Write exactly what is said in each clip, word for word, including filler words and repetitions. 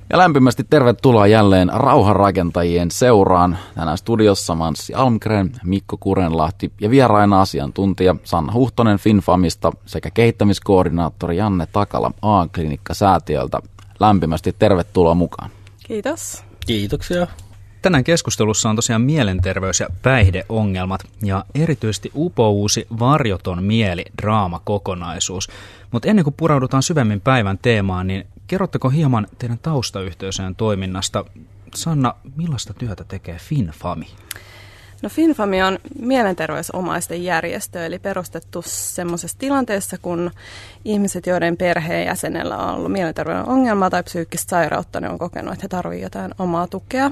Ja lämpimästi tervetuloa jälleen rauhanrakentajien seuraan. Tänään studiossa Manssi Almgren, Mikko Kurenlahti ja vieraina asiantuntija Sanna Huhtonen FinFamista sekä kehittämiskoordinaattori Janne Takala A-klinikka-säätiöltä. Lämpimästi tervetuloa mukaan. Kiitos. Kiitoksia. Tänään keskustelussa on tosiaan mielenterveys- ja päihdeongelmat ja erityisesti upouusi Varjoton mieli -draamakokonaisuus. Mutta ennen kuin puraudutaan syvemmin päivän teemaan, niin kerrotteko hieman teidän taustayhteisöjen toiminnasta? Sanna, millaista työtä tekee FinFami? No FinFami on mielenterveysomaisten järjestö, eli perustettu semmoisessa tilanteessa, kun ihmiset, joiden perheenjäsenellä on ollut mielenterveyden ongelma tai psyykkistä sairautta, ne on kokenut, että he tarvitsevat jotain omaa tukea.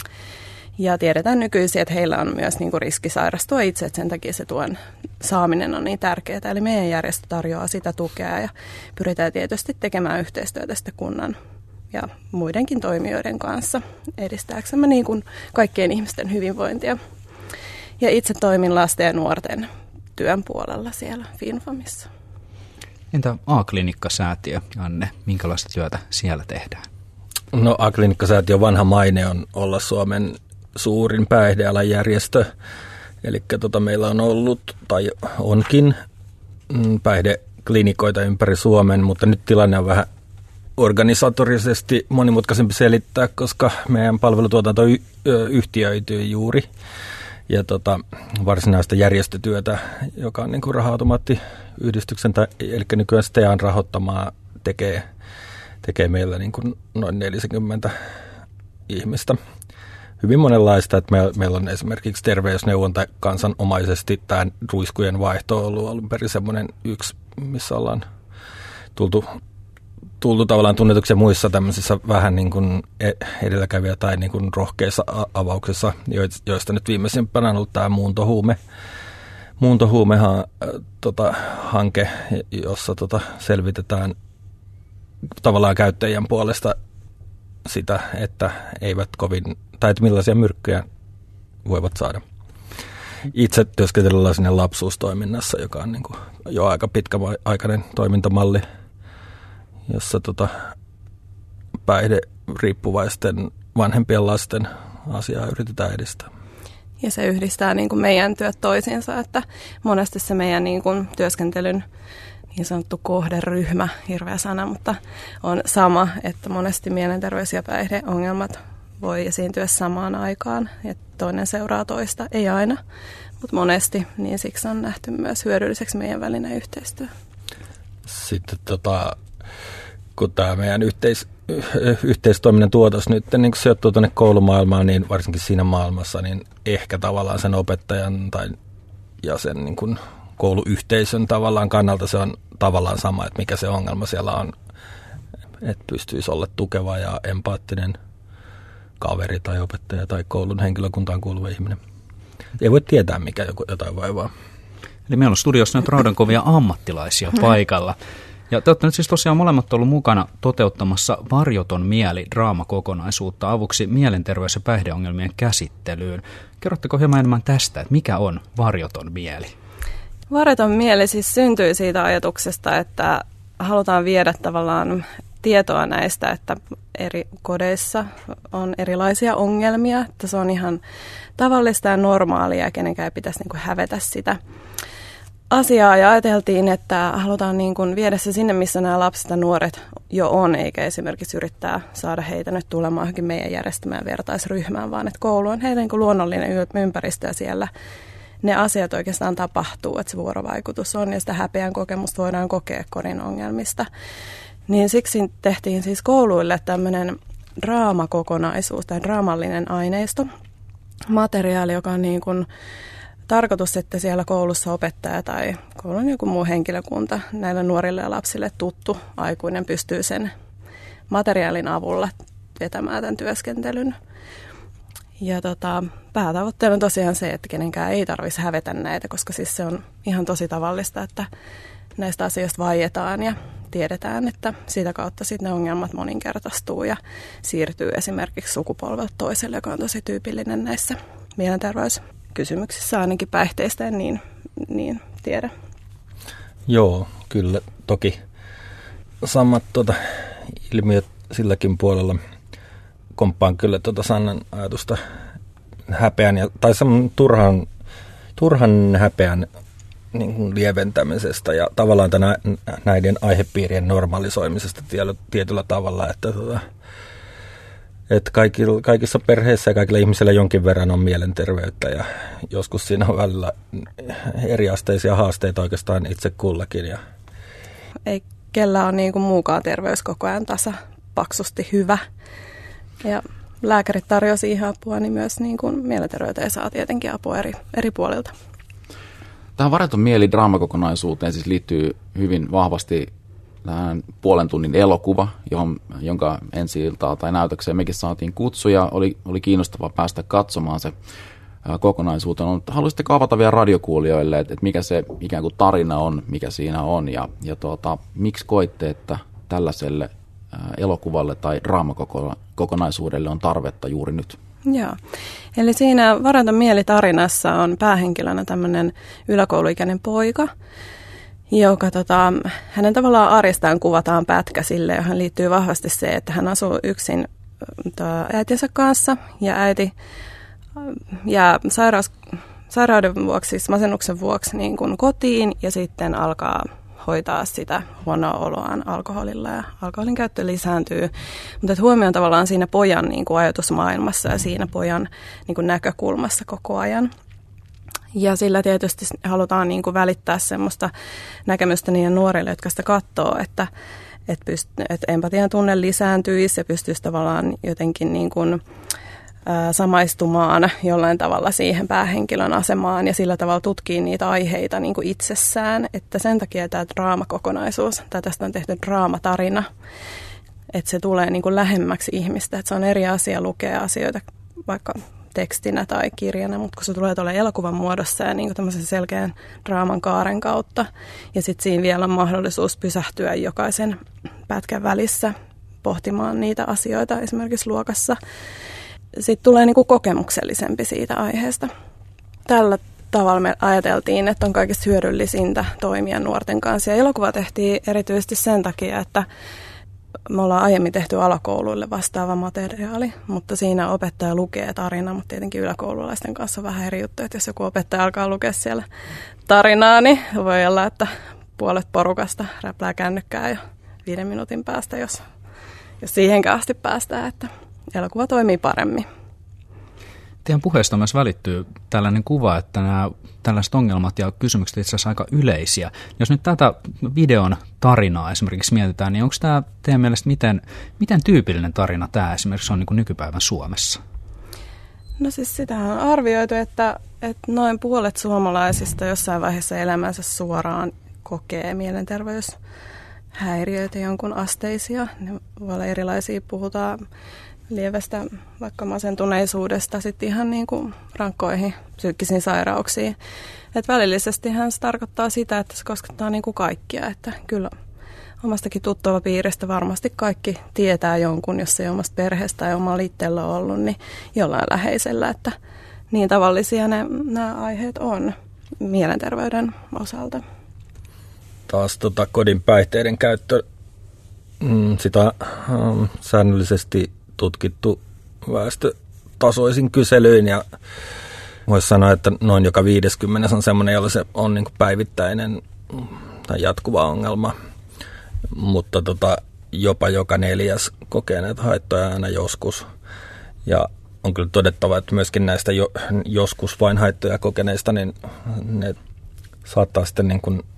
Ja tiedetään nykyisin, että heillä on myös niin kuin riski sairastua itse, että sen takia se tuen saaminen on niin tärkeää. Eli meidän järjestö tarjoaa sitä tukea ja pyritään tietysti tekemään yhteistyötä sitten kunnan ja muidenkin toimijoiden kanssa edistääksemme niin kuin kaikkien ihmisten hyvinvointia. Ja itse toimin lasten ja nuorten työn puolella siellä FinFamissa. Entä A-klinikka-säätiö, Janne? Minkälaista työtä siellä tehdään? No A-klinikka-säätiön vanha maine on olla Suomen suurin päihdealan järjestö. Eli tota, meillä on ollut tai onkin päihdeklinikoita ympäri Suomen, mutta nyt tilanne on vähän organisatorisesti monimutkaisempi selittää, koska meidän palvelutuotanto y- yhtiöityy juuri. Ja tota, varsinaista järjestötyötä, joka on niin kuin Raha-automaattiyhdistyksen, tai, eli nykyään STEAn rahoittamaa, tekee, tekee meillä niin kuin noin neljäkymmentä ihmistä. Hyvin monenlaista, että me, meillä on esimerkiksi terveysneuvonta kansanomaisesti. Tämä ruiskujen vaihto on ollut alun perin semmoinen yksi, missä ollaan tultu, tultu tavallaan tunnetuksi muissa tämmöisissä vähän niin kuin edelläkävijä tai niin kuin rohkeissa avauksissa, joista nyt viimeisimpänä on ollut tämä muuntohuume. Muuntohuumehan tota, hanke, jossa tota, selvitetään tavallaan käyttäjien puolesta sitä, että eivät kovin, tai että millaisia myrkkyjä voivat saada. Itse työskentelen sinne lapsuustoiminnassa, joka on niin kuin jo aika pitkäaikainen toimintamalli, jossa tota päihderiippuvaisten vanhempien lasten asiaa yritetään edistää. Ja se yhdistää niin kuin meidän työt toisiinsa, että monesti se meidän niin kuin työskentelyn niin sanottu kohderyhmä, hirveä sana, mutta on sama, että monesti mielenterveys- ja päihdeongelmat voi esiintyä samaan aikaan, että toinen seuraa toista, ei aina, mutta monesti, niin siksi on nähty myös hyödylliseksi meidän välinen yhteistyö. Sitten tota, kun tämä meidän yhteis, yhteistoiminnan tuotos nyt niin kun sijoittuu tuonne koulumaailmaan, niin varsinkin siinä maailmassa, niin ehkä tavallaan sen opettajan tai ja sen niin kun kouluyhteisön tavallaan kannalta se on tavallaan sama, että mikä se ongelma siellä on, että pystyisi olla tukeva ja empaattinen kaveri tai opettaja tai koulun henkilökuntaan kuuluva ihminen. Ei voi tietää, mikä joku, jotain vaivaa. Eli meillä on studiossa nyt raudankovia ammattilaisia paikalla. Ja te olette nyt siis tosiaan molemmat ollut mukana toteuttamassa Varjoton mieli -draamakokonaisuutta avuksi mielenterveys- ja päihdeongelmien käsittelyyn. Kerrotteko hieman enemmän tästä, että mikä on varjoton mieli? Varjoton mieli siis syntyi siitä ajatuksesta, että halutaan viedä tavallaan tietoa näistä, että eri kodeissa on erilaisia ongelmia, että se on ihan tavallista ja normaalia ja kenenkään ei pitäisi niin kuin hävetä sitä asiaa. Ja ajateltiin, että halutaan niin kuin viedä se sinne, missä nämä lapset ja nuoret jo on, eikä esimerkiksi yrittää saada heitä nyt tulemaan johonkin meidän järjestämään vertaisryhmään, vaan että koulu on heidän niin kuin luonnollinen ympäristö ja siellä ne asiat oikeastaan tapahtuu, että se vuorovaikutus on ja sitä häpeän kokemusta voidaan kokea kodin ongelmista. Niin siksi tehtiin siis kouluille tämmöinen draamakokonaisuus tai draamallinen aineisto, materiaali, joka on niin kuin tarkoitus, että siellä koulussa opettaja tai koulun joku muu henkilökunta näille nuorille ja lapsille tuttu aikuinen pystyy sen materiaalin avulla vetämään tämän työskentelyn. Ja tota, päätavoitteena on tosiaan se, että kenenkään ei tarvitsisi hävetä näitä, koska siis se on ihan tosi tavallista, että näistä asioista vaietaan ja tiedetään, että sitä kautta sitten ne ongelmat moninkertaistuu ja siirtyy esimerkiksi sukupolvelta toiselle, joka on tosi tyypillinen näissä mielenterveyskysymyksissä, ainakin päihteistä en niin, niin tiedä. Joo, kyllä toki samat tuota, ilmiöt silläkin puolella. komppaan kyllä tuota Sannan ajatusta häpeän, ja, tai semmoinen turhan, turhan häpeän niin kuin lieventämisestä ja tavallaan tänä, näiden aihepiirien normalisoimisesta tietyllä tavalla, että, tuota, että kaikilla, kaikissa perheissä ja kaikilla ihmisillä jonkin verran on mielenterveyttä ja joskus siinä on välillä eriasteisia haasteita oikeastaan itse kullakin. Ja ei kellä on niin kuin muukaan terveys koko ajan tasa paksusti hyvä. Ja lääkärit tarjoaa siihen apua, niin myös niin kuin mielenterveyteen saa tietenkin apua eri, eri puolilta. Tähän Varjoton mieli -draamakokonaisuuteen siis liittyy hyvin vahvasti tähän puolen tunnin elokuva, johon, jonka ensi-iltaa tai näytökseen mekin saatiin kutsuja. Oli, oli kiinnostavaa päästä katsomaan se kokonaisuutena. Mutta haluaisitteko avata vielä radiokuulijoille, että, että mikä se ikään kuin tarina on, mikä siinä on ja, ja tuota, miksi koitte, että tällaiselle elokuvalle tai draamakokonaisuudelle on tarvetta juuri nyt? Joo. Eli siinä Varjoton mieli -tarinassa on päähenkilönä tämmöinen yläkouluikäinen poika, joka tota, hänen tavallaan arjestaan kuvataan pätkä sille, johon liittyy vahvasti se, että hän asuu yksin to, äitinsä kanssa ja äiti jää sairaus, sairauden vuoksi, siis masennuksen vuoksi niin kuin kotiin ja sitten alkaa hoitaa sitä huonoa oloaan alkoholilla ja alkoholin käyttö lisääntyy. Mutta huomioon tavallaan siinä pojan niin kuin ajatusmaailmassa ja siinä pojan niin kuin näkökulmassa koko ajan. Ja sillä tietysti halutaan niin kuin välittää semmoista näkemystä niiden nuorille, jotka sitä katsoo, että, että, pyst- että empatian tunne lisääntyisi ja pystyisi tavallaan jotenkin niin kuin samaistumaan jollain tavalla siihen päähenkilön asemaan ja sillä tavalla tutkii niitä aiheita niin kuin itsessään. Että sen takia tämä draamakokonaisuus, tai tästä on tehty draamatarina, että se tulee niin kuin lähemmäksi ihmistä. Että se on eri asia lukea asioita vaikka tekstinä tai kirjana, mutta kun se tulee tuolla elokuvan muodossa ja niin kuin tämmöisen selkeän draaman kaaren kautta. Ja sitten siinä vielä on mahdollisuus pysähtyä jokaisen pätkän välissä pohtimaan niitä asioita esimerkiksi luokassa. Sitten tulee niin kuin kokemuksellisempi siitä aiheesta. Tällä tavalla me ajateltiin, että on kaikista hyödyllisintä toimia nuorten kanssa. Ja elokuva tehtiin erityisesti sen takia, että me ollaan aiemmin tehty alakouluille vastaava materiaali, mutta siinä opettaja lukee tarinaa, mutta tietenkin yläkoululaisten kanssa on vähän eri juttu, että jos joku opettaja alkaa lukea siellä tarinaa, niin voi olla, että puolet porukasta räplää kännykkää jo viiden minuutin päästä, jos, jos siihenkään asti päästään, että elokuva toimii paremmin. Teidän puheesta myös välittyy tällainen kuva, että nämä tällaiset ongelmat ja kysymykset itse asiassa aika yleisiä. Jos nyt tätä videon tarinaa esimerkiksi mietitään, niin onko tämä teidän mielestä miten, miten tyypillinen tarina tämä esimerkiksi on niin kuin nykypäivän Suomessa? No siis sitä on arvioitu, että, että noin puolet suomalaisista jossain vaiheessa elämänsä suoraan kokee mielenterveyshäiriöitä jonkun asteisia. Ne voi olla erilaisia, puhutaan lievästä vaikka masentuneisuudesta sitten ihan niin kuin rankkoihin psyykkisiin sairauksiin. Et välillisestihän se tarkoittaa sitä, että se koskettaa niin kuin kaikkia. Että kyllä omastakin tuttavapiiristä varmasti kaikki tietää jonkun, jos ei omasta perheestä tai omalla itsellä ole ollut, niin jollain läheisellä. Että niin tavallisia ne, nämä aiheet on mielenterveyden osalta. Taas tota, kodin päihteiden käyttö, mm, sitä ähm, säännöllisesti tutkittu väestötasoisin kyselyin ja voisi sanoa, että noin joka viideskymmenes on semmoinen, jolla se on niin kuin päivittäinen tai jatkuva ongelma, mutta tota, jopa joka neljäs kokee näitä haittoja aina joskus. Ja on kyllä todettava, että myöskin näistä jo, joskus vain haittoja kokeneista, niin ne saattaa sitten niin kuin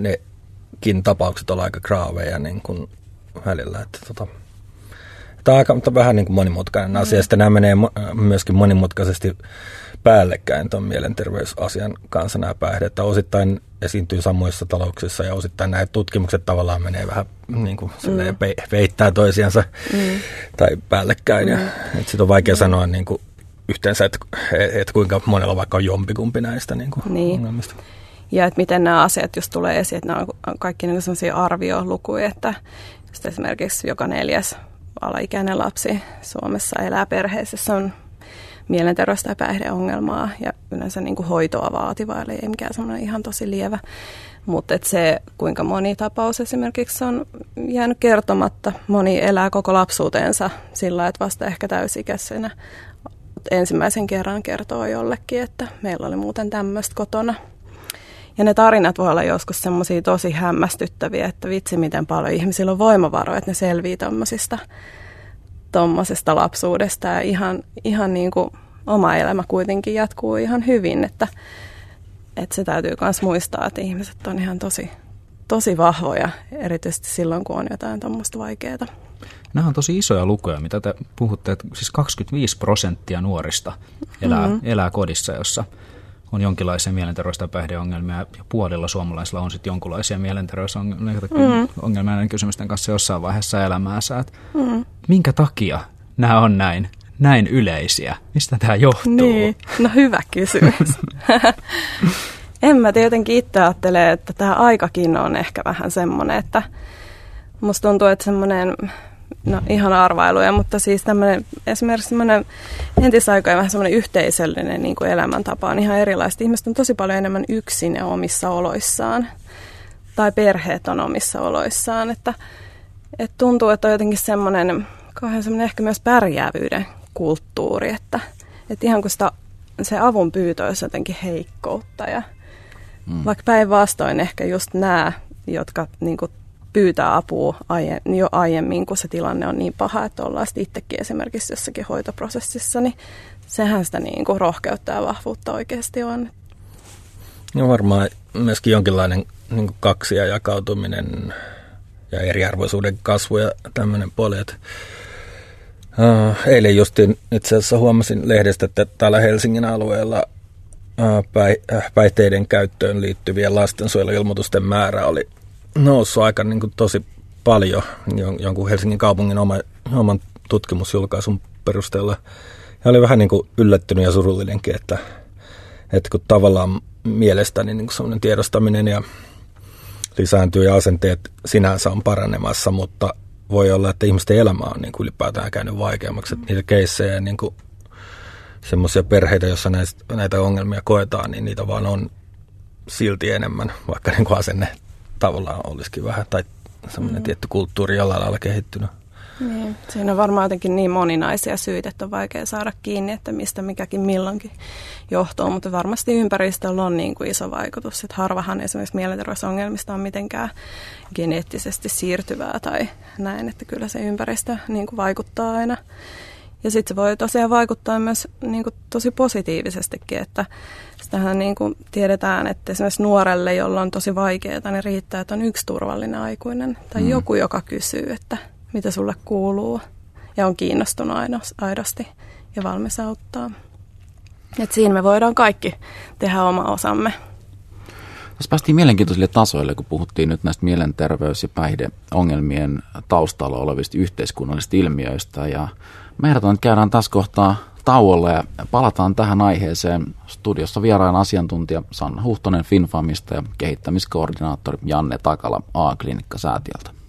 nekin tapaukset olla aika graaveja niin kuin välillä, että tota, tämä on aika vähän niin kuin monimutkainen asia. Mm. Sitten nämä menee myöskin monimutkaisesti päällekkäin tuon mielenterveysasian kanssa nämä päihdeet. Että osittain esiintyy samoissa talouksissa ja osittain nämä tutkimukset tavallaan menee vähän niin kuin mm. peittää toisiansa mm. tai päällekkäin. Mm. Sitten on vaikea mm. sanoa niin kuin yhteensä, että, että kuinka monella vaikka on jompikumpi näistä niin kuin niin. ongelmista. Ja että miten nämä asiat just tulee esiin, että nämä on kaikki niin kuin sellaisia arviolukuja, että esimerkiksi joka neljäs alaikäinen lapsi Suomessa elää perheessä, jossa on mielenterveys- tai päihdeongelmaa ja yleensä niin kuin hoitoa vaativa, eli ei mikään semmoinen ihan tosi lievä. Mutta se, kuinka moni tapaus esimerkiksi on jäänyt kertomatta, moni elää koko lapsuutensa sillä, että vasta ehkä täysikäisenä ensimmäisen kerran kertoo jollekin, että meillä oli muuten tämmöistä kotona. Ja ne tarinat voi olla joskus semmoisia tosi hämmästyttäviä, että vitsi miten paljon ihmisillä on voimavaroja, että ne selvii tommosista, tommosesta lapsuudesta ja ihan, ihan niin kuin oma elämä kuitenkin jatkuu ihan hyvin, että, että se täytyy myös muistaa, että ihmiset on ihan tosi, tosi vahvoja, erityisesti silloin kun on jotain tommoista vaikeaa. Nämä on tosi isoja lukuja, mitä te puhutte, että siis kaksikymmentäviisi prosenttia nuorista elää, mm-hmm. elää kodissa, jossa on jonkinlaisia mielenterveys- tai päihdeongelmia, ja puolilla suomalaisilla on sitten jonkinlaisia mielenterveysongelmia mm-hmm. näiden kysymysten kanssa jossain vaiheessa elämäänsä. Mm-hmm. Minkä takia nämä on näin, näin yleisiä? Mistä tämä johtuu? Niin, no hyvä kysymys. En mä tietenkin itse ajattele, että tämä aikakin on ehkä vähän semmoinen, että musta tuntuu, että semmoinen, no ihan arvailuja, mutta siis tämmöinen, esimerkiksi semmoinen entisaikojen vähän semmoinen yhteisöllinen niin kuin elämäntapa on ihan erilaista. Ihmiset on tosi paljon enemmän yksin ja omissa oloissaan, tai perheet on omissa oloissaan, että, että tuntuu, että on jotenkin semmoinen, kauhean semmoinen ehkä myös pärjäävyyden kulttuuri, että, että ihan kun sitä, se avun pyytö olisi jotenkin heikkoutta, ja mm. vaikka päinvastoin ehkä just nämä, jotka niin kuin pyytää apua aie, jo aiemmin, kun se tilanne on niin paha, että ollaan itsekin esimerkiksi jossakin hoitoprosessissa, niin sehän sitä niin kuin rohkeutta ja vahvuutta oikeasti on. No varmaan myöskin jonkinlainen niin kuin kaksia jakautuminen ja eriarvoisuuden kasvu ja tämmöinen puoli. Että, uh, eilen justiin itse asiassa huomasin lehdestä, että täällä Helsingin alueella uh, päi, uh, päihteiden käyttöön liittyvien lastensuojeluilmoitusten määrä oli noussut aika niin kuin tosi paljon jonkun Helsingin kaupungin oma, oman tutkimusjulkaisun perusteella. Ja oli vähän niin kuin yllättynyt ja surullinenkin, että, että kun tavallaan mielestäni niin kuin semmoinen tiedostaminen ja lisääntyy ja asenteet sinänsä on paranemassa, mutta voi olla, että ihmisten elämä on niin kuin ylipäätään käynyt vaikeammaksi. Että niitä keissejä ja niin kuin semmoisia perheitä, joissa näistä, näitä ongelmia koetaan, niin niitä vaan on silti enemmän, vaikka niin kuin asenne tavallaan olisikin vähän, tai semmoinen mm. tietty kulttuuri jollain lailla kehittynyt. Niin. Siinä on varmaan jotenkin niin moninaisia syitä, että on vaikea saada kiinni, että mistä mikäkin milloinkin johtuu, mutta varmasti ympäristöllä on niin kuin iso vaikutus, että harvahan esimerkiksi mielenterveysongelmista on mitenkään geneettisesti siirtyvää tai näin, että kyllä se ympäristö niin kuin vaikuttaa aina. Ja sitten se voi tosiaan vaikuttaa myös niin kuin tosi positiivisestikin, että sitähän niin kuin tiedetään, että esimerkiksi nuorelle, jolla on tosi vaikeaa, niin riittää, että on yksi turvallinen aikuinen tai mm. joku, joka kysyy, että mitä sulle kuuluu ja on kiinnostunut aidosti ja valmis auttaa. Et siinä me voidaan kaikki tehdä oma osamme. Tässä päästiin mielenkiintoisille tasoille, kun puhuttiin nyt näistä mielenterveys- ja päihdeongelmien taustalla olevista yhteiskunnallisista ilmiöistä. Ja me ehdotan, että käydään tässä kohtaa tauolla ja palataan tähän aiheeseen. Studiossa vieraan asiantuntija Sanna Huhtonen Finfamista ja kehittämiskoordinaattori Janne Takala A-klinikkasäätiöltä.